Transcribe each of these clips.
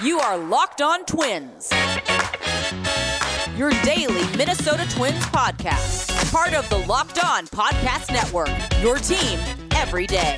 You are Locked On Twins, your daily Minnesota Twins podcast. Part of the Locked On Podcast Network, your team every day.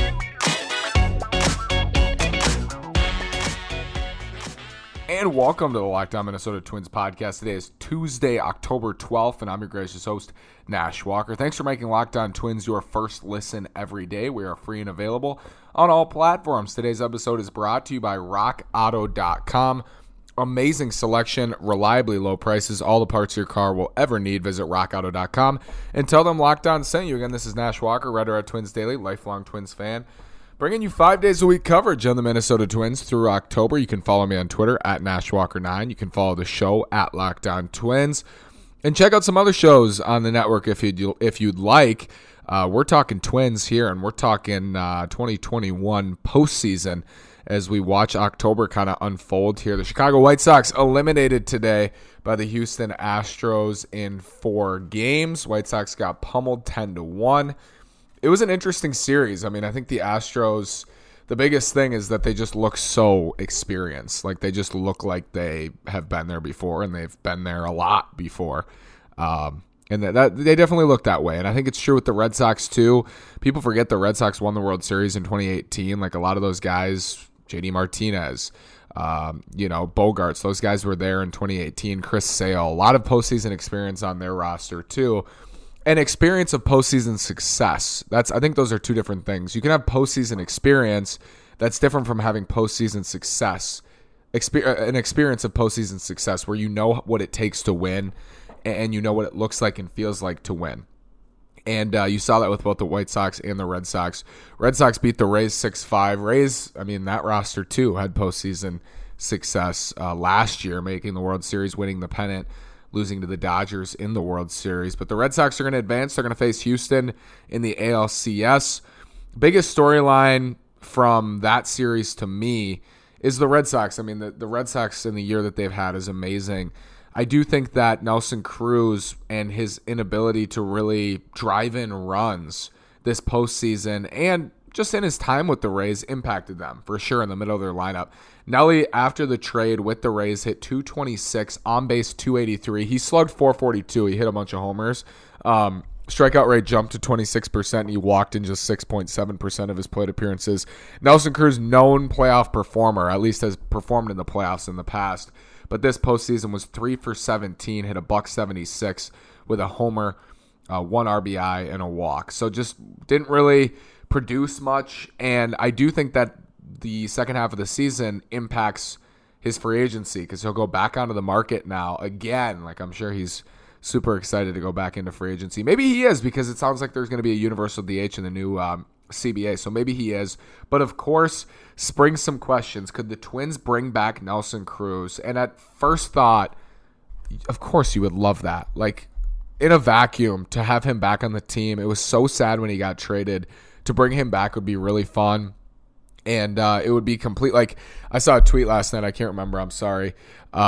And welcome to the Locked On Minnesota Twins podcast. Today is Tuesday, October 12th, and I'm your gracious host, Nash Walker. Thanks for making Locked On Twins your first listen every day. We are free and available on all platforms. Today's episode is brought to you by RockAuto.com. Amazing selection, reliably low prices, all the parts your car will ever need. Visit RockAuto.com and tell them Locked On sent you. Again, this is Nash Walker, Red Red Twins Daily, lifelong Twins fan, bringing you 5 days a week coverage on the Minnesota Twins through October. You can follow me on Twitter at NashWalker9. You can follow the show at Locked On Twins. And check out some other shows on the network if you'd like. We're talking Twins here, and we're talking 2021 postseason as we watch October kind of unfold here. The Chicago White Sox eliminated today by the Houston Astros in 4 games. White Sox got pummeled 10-1. It was an interesting series. I mean, I think the Astros, the biggest thing is that they just look so experienced. Like, they just look like they have been there before, and they've been there a lot before. And that they definitely look that way. And I think it's true with the Red Sox, too. People forget the Red Sox won the World Series in 2018. Like, a lot of those guys, J.D. Martinez, Bogarts, those guys were there in 2018. Chris Sale, a lot of postseason experience on their roster, too. And experience of postseason success. I think those are two different things. You can have postseason experience that's different from having postseason success. An experience of postseason success where you know what it takes to win and you know what it looks like and feels like to win. And you saw that with both the White Sox and the Red Sox. Red Sox beat the Rays 6-5. Rays, I mean, that roster too had postseason success last year, making the World Series, winning the pennant, losing to the Dodgers in the World Series. But the Red Sox are going to advance. They're going to face Houston in the ALCS. Biggest storyline from that series to me is the Red Sox. I mean, the Red Sox in the year that they've had is amazing. I do think that Nelson Cruz and his inability to really drive in runs this postseason and just in his time with the Rays impacted them for sure in the middle of their lineup. Nelly, after the trade with the Rays, hit 226, on base 283. He slugged 442. He hit a bunch of homers. Strikeout rate jumped to 26%, and he walked in just 6.7% of his plate appearances. Nelson Cruz, known playoff performer, at least has performed in the playoffs in the past. But this postseason was 3 for 17, hit a $176 with a homer, 1 RBI, and a walk. So just didn't really produce much. And I do think that the second half of the season impacts his free agency because he'll go back onto the market now again. Like, I'm sure he's super excited to go back into free agency. Maybe he is because it sounds like there's going to be a universal DH in the new CBA. So maybe he is. But of course, springs some questions. Could the Twins bring back Nelson Cruz? And at first thought, of course you would love that. Like, in a vacuum, to have him back on the team. It was so sad when he got traded. To bring him back would be really fun. And it would be complete. Like, I saw a tweet last night. I can't remember. I'm sorry.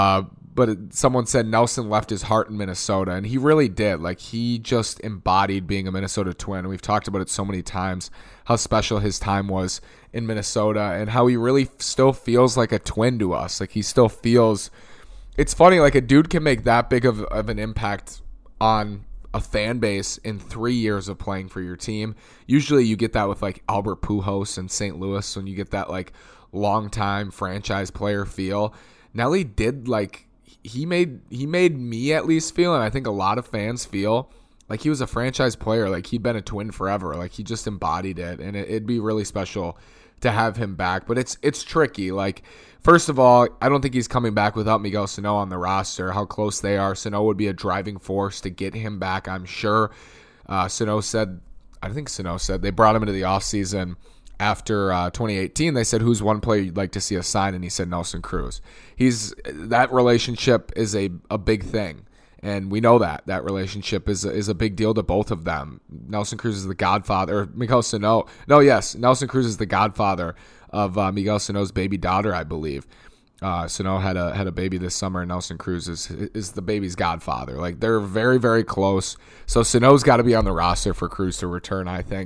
Someone said Nelson left his heart in Minnesota, and he really did. Like, he just embodied being a Minnesota Twin. We've talked about it so many times, how special his time was in Minnesota and how he really still feels like a Twin to us. Like, he still feels – it's funny, like, a dude can make that big of an impact on a fan base in 3 years of playing for your team. Usually you get that with, like, Albert Pujols in St. Louis when you get that, like, long-time franchise player feel. Nelly did, like, he made me at least feel, and I think a lot of fans feel, like he was a franchise player, like he'd been a Twin forever, like he just embodied it, and it'd be really special to have him back. But it's tricky. Like, first of all, I don't think he's coming back without Miguel Sano on the roster. How close they are. Sano would be a driving force to get him back, I'm sure. Sano said they brought him into the offseason after 2018. They said, who's one player you'd like to see us sign? And he said Nelson Cruz. That relationship is a big thing. And we know that relationship is a big deal to both of them. Nelson Cruz is the godfather, or Miguel Sano. No, yes, Nelson Cruz is the godfather of Miguel Sano's baby daughter, I believe. Sano had a baby this summer, and Nelson Cruz is the baby's godfather. Like, they're very, very close. So Sano's got to be on the roster for Cruz to return, I think.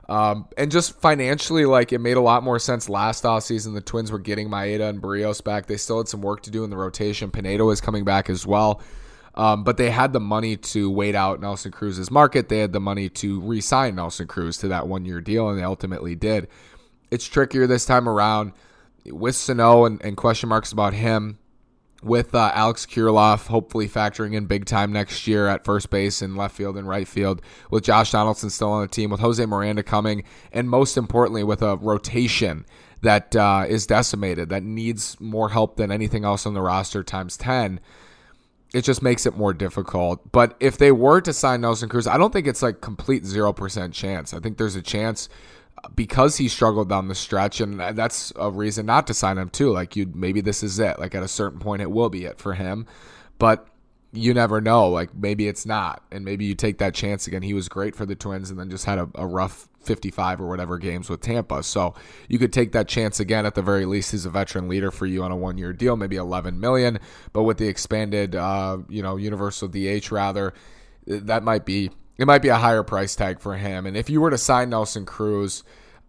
And just financially, like, it made a lot more sense last offseason. The Twins were getting Maeda and Barrios back. They still had some work to do in the rotation. Pinedo is coming back as well. But they had the money to wait out Nelson Cruz's market. They had the money to re-sign Nelson Cruz to that one-year deal, and they ultimately did. It's trickier this time around with Sano and question marks about him. With Alex Kirilloff hopefully factoring in big time next year at first base and left field and right field, with Josh Donaldson still on the team, with Jose Miranda coming, and most importantly with a rotation that is decimated, that needs more help than anything else on the roster times 10, it just makes it more difficult. But if they were to sign Nelson Cruz, I don't think it's like complete 0% chance. I think there's a chance because he struggled down the stretch, and that's a reason not to sign him too. Like, maybe this is it. Like, at a certain point, it will be it for him. But you never know. Like, maybe it's not, and maybe you take that chance again. He was great for the Twins, and then just had a rough 55 or whatever games with Tampa. So you could take that chance again. At the very least, he's a veteran leader for you on a one-year deal, maybe $11 million. But with the expanded, universal DH rather, that might be. It might be a higher price tag for him. And if you were to sign Nelson Cruz,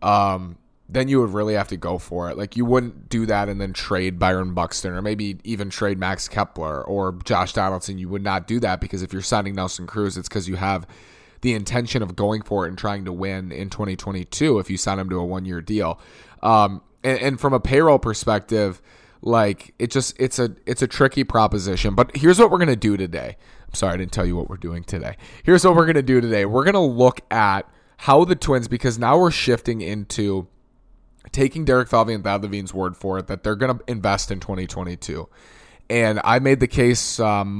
then you would really have to go for it. Like, you wouldn't do that and then trade Byron Buxton or maybe even trade Max Kepler or Josh Donaldson. You would not do that, because if you're signing Nelson Cruz, it's because you have the intention of going for it and trying to win in 2022 if you sign him to a one-year deal. And from a payroll perspective, like, it's a tricky proposition. But here's what we're going to do today. I'm sorry, I didn't tell you what we're doing today. Here's what we're going to do today. We're going to look at how the Twins, because now we're shifting into taking Derek Falvey and Thad Levine's word for it, that they're going to invest in 2022. And I made the case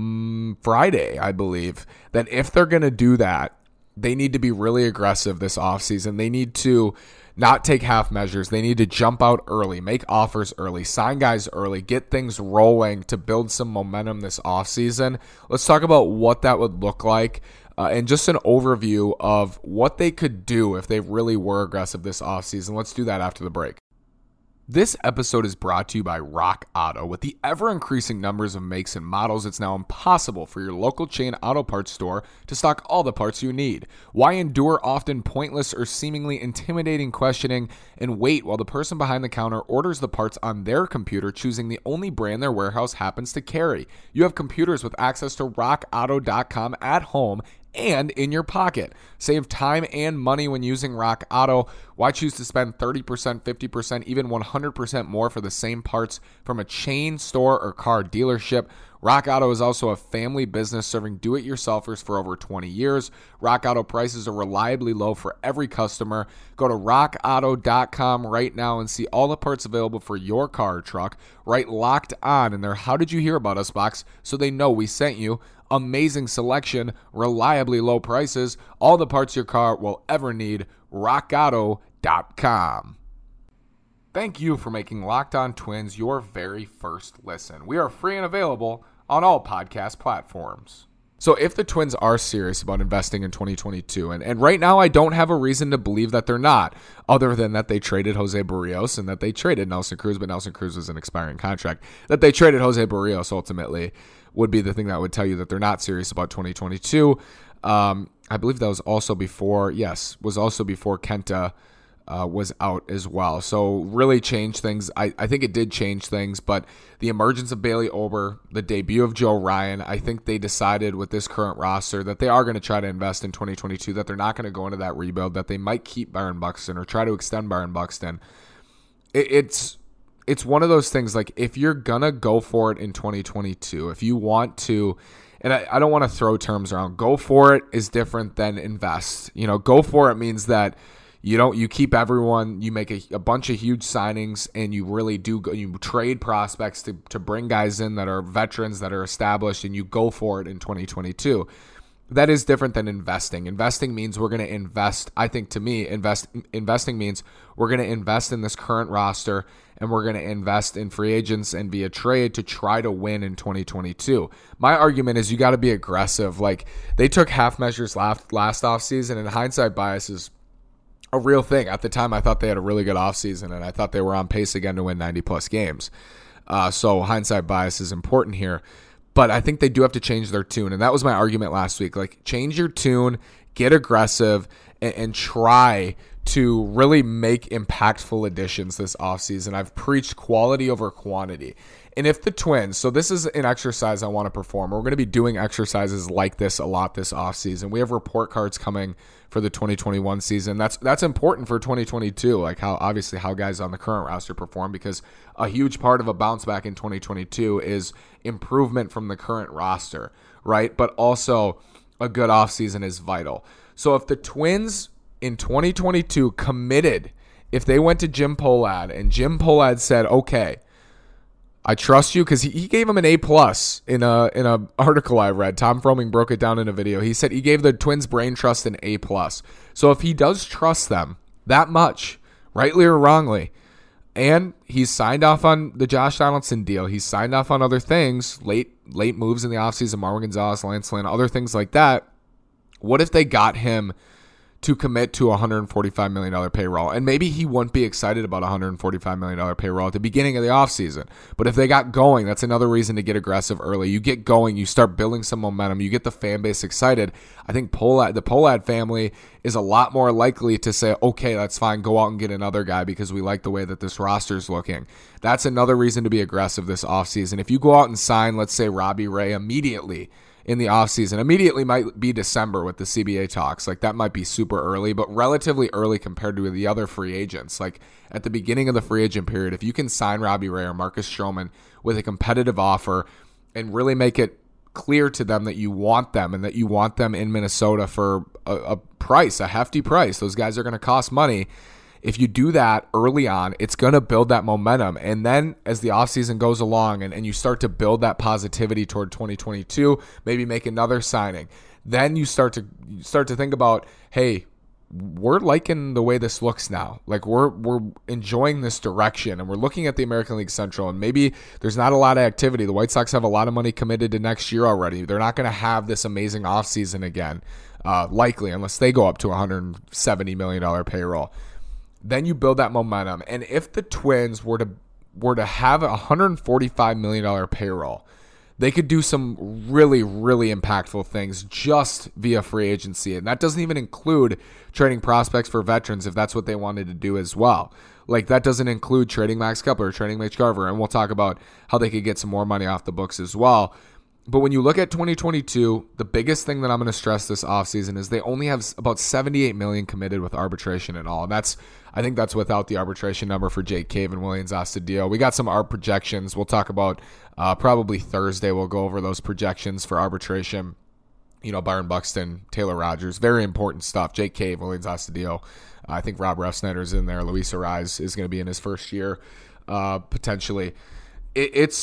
Friday, I believe, that if they're going to do that, they need to be really aggressive this offseason. They need to not take half measures. They need to jump out early, make offers early, sign guys early, get things rolling to build some momentum this offseason. Let's talk about what that would look like and just an overview of what they could do if they really were aggressive this offseason. Let's do that after the break. This episode is brought to you by Rock Auto. With the ever-increasing numbers of makes and models, it's now impossible for your local chain auto parts store to stock all the parts you need. Why endure often pointless or seemingly intimidating questioning and wait while the person behind the counter orders the parts on their computer, choosing the only brand their warehouse happens to carry? You have computers with access to rockauto.com at home and in your pocket. Save time and money when using Rock Auto. Why choose to spend 30%, 50%, even 100% more for the same parts from a chain store or car dealership? Rock Auto is also a family business serving do-it-yourselfers for over 20 years. Rock Auto prices are reliably low for every customer. Go to rockauto.com right now and see all the parts available for your car or truck. Write Locked On in their How Did You Hear About Us box so they know we sent you. Amazing selection, reliably low prices, all the parts your car will ever need. rockauto.com. Thank you for making Locked On Twins your very first listen. We are free and available on all podcast platforms. So if the Twins are serious about investing in 2022, and right now I don't have a reason to believe that they're not, other than that they traded Jose Barrios and that they traded Nelson Cruz, but Nelson Cruz was an expiring contract. That they traded Jose Barrios ultimately would be the thing that would tell you that they're not serious about 2022. I believe that was also before Kenta was out as well. So really changed things. I think it did change things, but the emergence of Bailey Ober, the debut of Joe Ryan, I think they decided with this current roster that they are going to try to invest in 2022, that they're not going to go into that rebuild, that they might keep Byron Buxton or try to extend Byron Buxton. It's one of those things, like, if you're going to go for it in 2022, if you want to, and I don't want to throw terms around, go for it is different than invest. Go for it means that you keep everyone, you make a bunch of huge signings, and you really do you trade prospects to bring guys in that are veterans, that are established, and you go for it in 2022. That is different than investing. Investing means we're going to invest. I think, to me, investing means we're going to invest in this current roster, and we're going to invest in free agents and via trade to try to win in 2022. My argument is you got to be aggressive. Like, they took half measures last offseason, and hindsight bias is a real thing. At the time, I thought they had a really good offseason, and I thought they were on pace again to win 90-plus games. So hindsight bias is important here. But I think they do have to change their tune, and that was my argument last week. Like, change your tune, get aggressive, and try to really make impactful additions this offseason. I've preached quality over quantity. And if the Twins, so this is an exercise I want to perform. We're going to be doing exercises like this a lot this offseason. We have report cards coming for the 2021 season. That's important for 2022, like how guys on the current roster perform, because a huge part of a bounce back in 2022 is improvement from the current roster, right? But also a good offseason is vital. So if the Twins in 2022 committed, if they went to Jim Pohlad and Jim Pohlad said, okay, I trust you, because he gave him an A+ in a article I read. Tom Froming broke it down in a video. He said he gave the Twins brain trust an A+. So if he does trust them that much, rightly or wrongly, and he's signed off on the Josh Donaldson deal, he's signed off on other things, late moves in the offseason, Marwin Gonzalez, Lance Lynn, other things like that, what if they got him to commit to a $145 million payroll? And maybe he wouldn't be excited about a $145 million payroll at the beginning of the offseason. But if they got going, that's another reason to get aggressive early. You get going, you start building some momentum, you get the fan base excited. I think the Pohlad family is a lot more likely to say, okay, that's fine, go out and get another guy because we like the way that this roster's looking. That's another reason to be aggressive this offseason. If you go out and sign, let's say, Robbie Ray immediately in the offseason, immediately might be December with the CBA talks. Like, that might be super early, but relatively early compared to the other free agents. Like, at the beginning of the free agent period, if you can sign Robbie Ray or Marcus Stroman with a competitive offer and really make it clear to them that you want them and that you want them in Minnesota for a price, a hefty price, those guys are going to cost money. If you do that early on, it's going to build that momentum. And then as the offseason goes along and you start to build that positivity toward 2022, maybe make another signing, then you start to think about, hey, we're liking the way this looks now. Like, we're enjoying this direction, and we're looking at the American League Central, and maybe there's not a lot of activity. The White Sox have a lot of money committed to next year already. They're not going to have this amazing offseason again, likely, unless they go up to a $170 million payroll. Then you build that momentum. And if the Twins were to have a $145 million payroll, they could do some really, really impactful things just via free agency. And that doesn't even include trading prospects for veterans if that's what they wanted to do as well. Like, that doesn't include trading Max Kepler, trading Mitch Garver. And we'll talk about how they could get some more money off the books as well. But when you look at 2022, the biggest thing that I'm going to stress this offseason is they only have about $78 million committed with arbitration and all. And I think that's without the arbitration number for Jake Cave and Willians Astudillo. We got some ARB projections. We'll talk about probably Thursday. We'll go over those projections for arbitration. You know, Byron Buxton, Taylor Rogers, very important stuff. Jake Cave, Willians Astudillo. I think Rob Refsnyder's in there. Luis Arraez is going to be in his first year, potentially. It's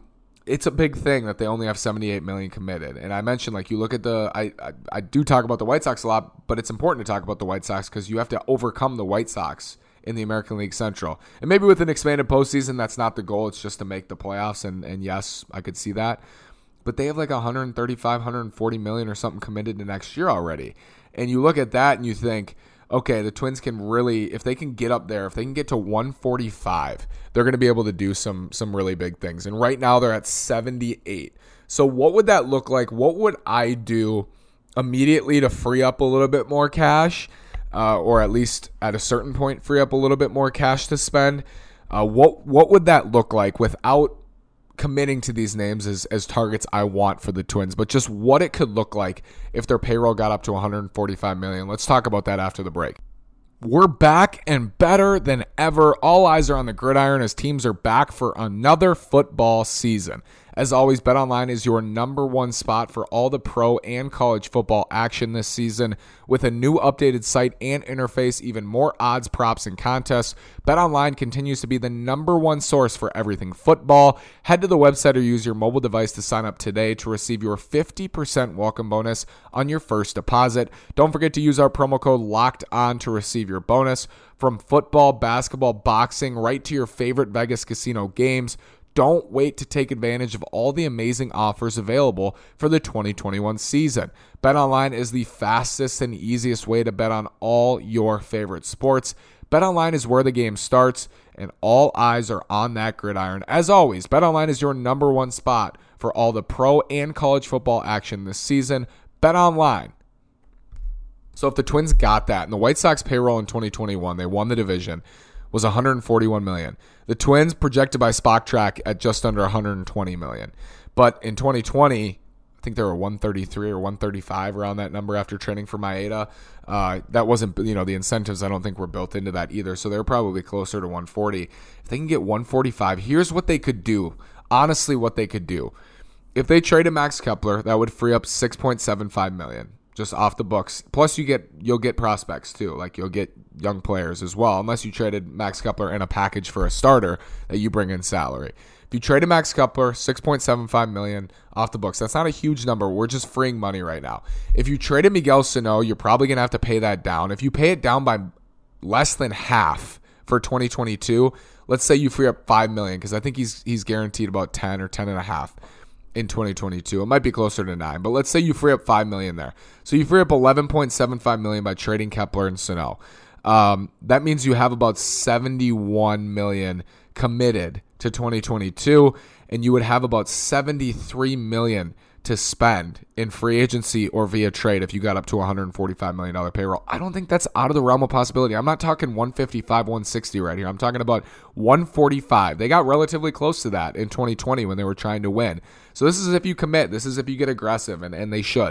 a big thing that they only have $78 million committed. And I mentioned, like, you look at I do talk about the White Sox a lot, but it's important to talk about the White Sox because you have to overcome the White Sox in the American League Central. And maybe with an expanded postseason, that's not the goal. It's just to make the playoffs. And yes, I could see that. But they have like $135, $140 million or something committed to next year already. And you look at that and you think, okay, the Twins can really, if they can get up there, if they can get to 145, they're going to be able to do some really big things. And right now they're at 78. So what would that look like? What would I do immediately to free up a little bit more cash, or at least at a certain point free up a little bit more cash to spend? What would that look like without committing to these names as targets I want for the Twins, but just what it could look like if their payroll got up to $145 million. Let's talk about that after the break. We're back and better than ever. All eyes are on the gridiron as teams are back for another football season. As always, BetOnline is your number one spot for all the pro and college football action this season. With a new updated site and interface, even more odds, props, and contests, BetOnline continues to be the number one source for everything football. Head to the website or use your mobile device to sign up today to receive your 50% welcome bonus on your first deposit. Don't forget to use our promo code LOCKEDON to receive your bonus. From football, basketball, boxing, right to your favorite Vegas casino games, don't wait to take advantage of all the amazing offers available for the 2021 season. BetOnline is the fastest and easiest way to bet on all your favorite sports. BetOnline is where the game starts, and all eyes are on that gridiron. As always, BetOnline is your number one spot for all the pro and college football action this season. BetOnline, So if the Twins got that, and the White Sox payroll in 2021, they won the division, was $141 million. The Twins projected by Spotrac at just under $120 million. But in 2020, I think they were 133 or 135 around that number after trading for Maeda. That wasn't, the incentives I don't think were built into that either. So they're probably closer to 140. If they can get 145, here's what they could do. Honestly, what they could do. If they traded Max Kepler, that would free up $6.75 million. Just off the books. Plus, you'll get prospects too. Like you'll get young players as well, unless you traded Max Kepler in a package for a starter that you bring in salary. If you traded Max Kepler, $6.75 million off the books. That's not a huge number. We're just freeing money right now. If you traded Miguel Sano, you're probably gonna have to pay that down. If you pay it down by less than half for 2022, let's say you free up $5 million, because I think he's guaranteed about 10 or 10.5. in 2022. It might be closer to 9, but let's say you free up $5 million there. So you free up $11.75 million by trading Kepler and Sano. That means you have about $71 million committed to 2022, and you would have about $73 million to spend in free agency or via trade if you got up to $145 million payroll. I don't think that's out of the realm of possibility. I'm not talking 155, 160 right here. I'm talking about 145. They got relatively close to that in 2020 when they were trying to win. So this is if you commit. This is if you get aggressive, and they should.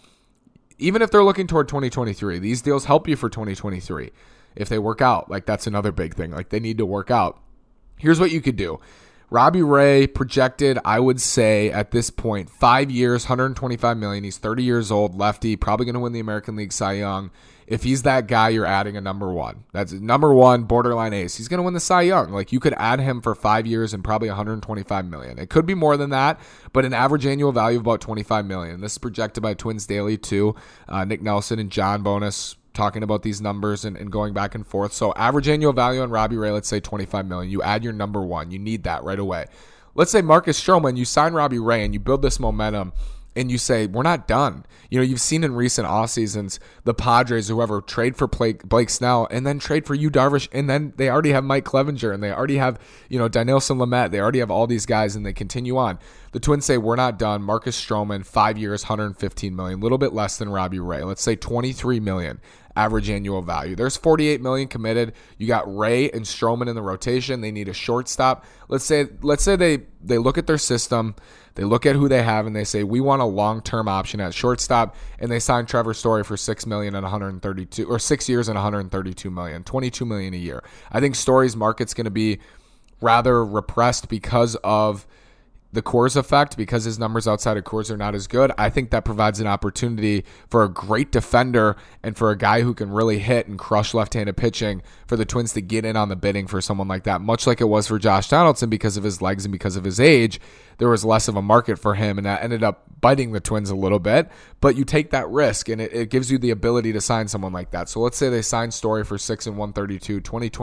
Even if they're looking toward 2023, these deals help you for 2023. If they work out, like that's another big thing. Like they need to work out. Here's what you could do. Robbie Ray projected, I would say at this point, 5 years, $125 million. He's 30 years old, lefty, probably going to win the American League Cy Young. If he's that guy, you're adding a number one. That's number one, borderline ace. He's going to win the Cy Young. Like you could add him for 5 years and probably $125 million. It could be more than that, but an average annual value of about $25 million. This is projected by Twins Daily too. Nick Nelson and John Bonus talking about these numbers and going back and forth. So average annual value on Robbie Ray, let's say $25 million. You add your number one. You need that right away. Let's say Marcus Stroman, you sign Robbie Ray and you build this momentum and you say, we're not done. You've seen in recent off seasons, the Padres, whoever, trade for Blake Snell and then trade for Yu Darvish. And then they already have Mike Clevenger and they already have, Dinelson Lamet. They already have all these guys and they continue on. The Twins say, we're not done. Marcus Stroman, 5 years, $115 million, a little bit less than Robbie Ray. Let's say $23 million average annual value. There's $48 million committed. You got Ray and Stroman in the rotation. They need a shortstop. Let's say they look at their system. They look at who they have and they say, we want a long-term option at shortstop, and they sign Trevor Story for $6 million and 132, or 6 years and $132 million, $22 million a year. I think Story's market's going to be rather repressed because of the Coors effect, because his numbers outside of Coors are not as good. I think that provides an opportunity for a great defender and for a guy who can really hit and crush left-handed pitching for the Twins to get in on the bidding for someone like that, much like it was for Josh Donaldson. Because of his legs and because of his age, there was less of a market for him, and that ended up biting the Twins a little bit. But you take that risk, and it gives you the ability to sign someone like that. So let's say they sign Story for $6 and 132,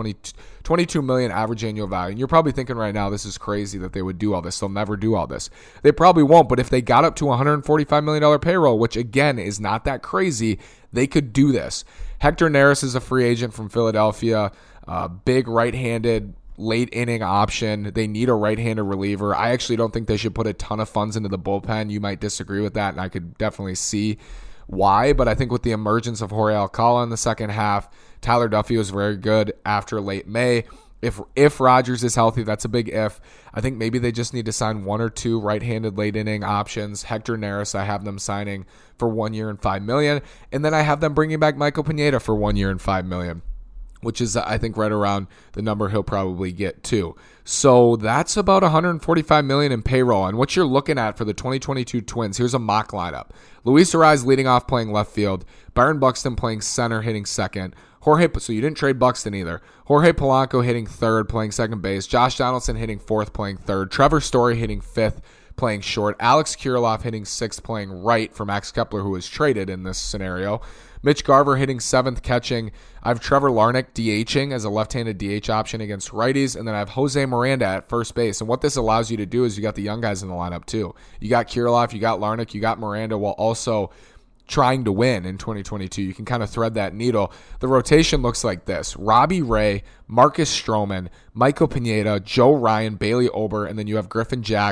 $22 million average annual value. And you're probably thinking right now, this is crazy that they would do all this. They'll never do all this. They probably won't, but if they got up to $145 million payroll, which again is not that crazy, they could do this. Hector Neris is a free agent from Philadelphia, big right-handed late inning option. They need a right-handed reliever. I actually don't think they should put a ton of funds into the bullpen. You might disagree with that, and I could definitely see why, but I think with the emergence of Jorge Alcala in the second half, Tyler Duffy was very good after late May. If Rogers is healthy, that's a big if. I think maybe they just need to sign one or two right-handed late inning options. Hector Neris, I have them signing for 1 year and $5 million, and then I have them bringing back Michael Pineda for 1 year and $5 million, which is, I think, right around the number he'll probably get too. So that's about $145 million in payroll. And what you're looking at for the 2022 Twins, here's a mock lineup. Luis Arraez leading off, playing left field. Byron Buxton playing center, hitting second. So you didn't trade Buxton either. Jorge Polanco hitting third, playing second base. Josh Donaldson hitting fourth, playing third. Trevor Story hitting fifth, playing short. Alex Kirilloff hitting sixth, playing right for Max Kepler, who was traded in this scenario. Mitch Garver hitting seventh, catching. I have Trevor Larnach DHing as a left-handed DH option against righties, and then I have Jose Miranda at first base. And what this allows you to do is you got the young guys in the lineup too. You got Kirilloff, you got Larnach, you got Miranda, while also trying to win in 2022. You can kind of thread that needle. The rotation looks like this: Robbie Ray, Marcus Stroman, Michael Pineda, Joe Ryan, Bailey Ober, and then you have Griffin Jacks,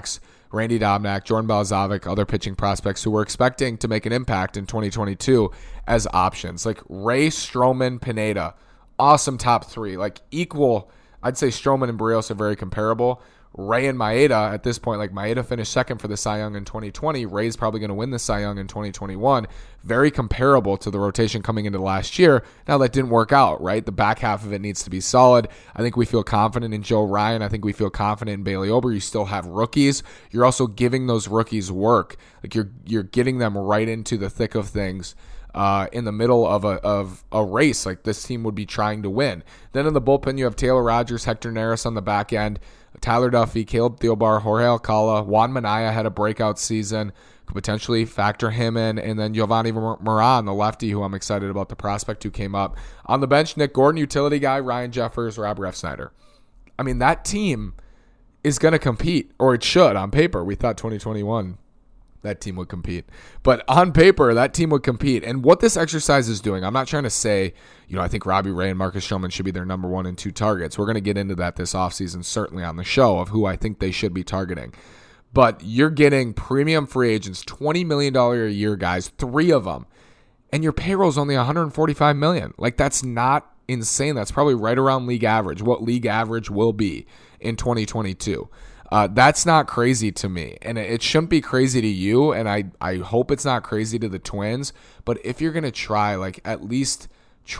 Randy Dobnak, Jordan Balazovic, other pitching prospects who we're expecting to make an impact in 2022 as options. Like Ray, Stroman, Pineda, awesome top three. Like equal, I'd say Stroman and Berrios are very comparable. Ray and Maeda at this point, like Maeda finished second for the Cy Young in 2020. Ray's probably going to win the Cy Young in 2021. Very comparable to the rotation coming into last year. Now that didn't work out, right? The back half of it needs to be solid. I think we feel confident in Joe Ryan. I think we feel confident in Bailey Ober. You still have rookies. You're also giving those rookies work. Like you're getting them right into the thick of things. In the middle of a race like this team would be trying to win. Then in the bullpen, you have Taylor Rogers, Hector Neris on the back end, Tyler Duffy, Caleb Thielbar, Jorge Alcala, Juan Minaya had a breakout season. Could potentially factor him in. And then Giovanni Moran, the lefty, who I'm excited about, the prospect who came up. On the bench, Nick Gordon, utility guy, Ryan Jeffers, Rob Refsnyder. I mean, that team is going to compete, or it should on paper. We thought 2021 that team would compete. But on paper, that team would compete. And what this exercise is doing, I'm not trying to say, I think Robbie Ray and Marcus Stroman should be their number 1 and 2 targets. We're going to get into that this offseason, certainly on the show, of who I think they should be targeting. But you're getting premium free agents, $20 million a year guys, 3 of them. And your payroll's only $145 million. Like, that's not insane. That's probably right around league average, what league average will be in 2022. That's not crazy to me, and it shouldn't be crazy to you, and I hope it's not crazy to the Twins, but if you're going to try, at least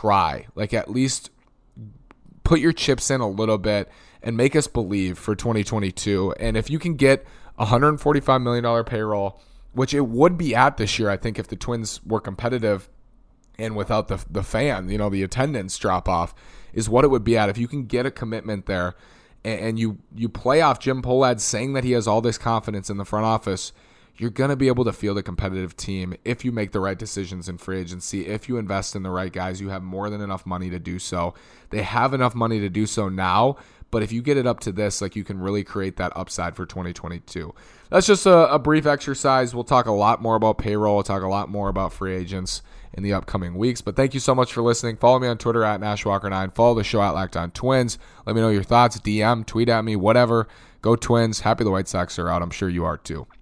put your chips in a little bit and make us believe for 2022, and if you can get $145 million payroll, which it would be at this year, I think, if the Twins were competitive and without the fan, the attendance drop-off is what it would be at. If you can get a commitment there, and you play off Jim Pohlad saying that he has all this confidence in the front office, you're going to be able to field a competitive team if you make the right decisions in free agency, if you invest in the right guys. You have more than enough money to do so. They have enough money to do so now, but if you get it up to this, you can really create that upside for 2022. That's just a brief exercise. We'll talk a lot more about payroll. We'll talk a lot more about free agents in the upcoming weeks. But thank you so much for listening. Follow me on Twitter at NashWalker9. Follow the show at Locked On Twins. Let me know your thoughts. DM, tweet at me, whatever. Go Twins. Happy the White Sox are out. I'm sure you are too.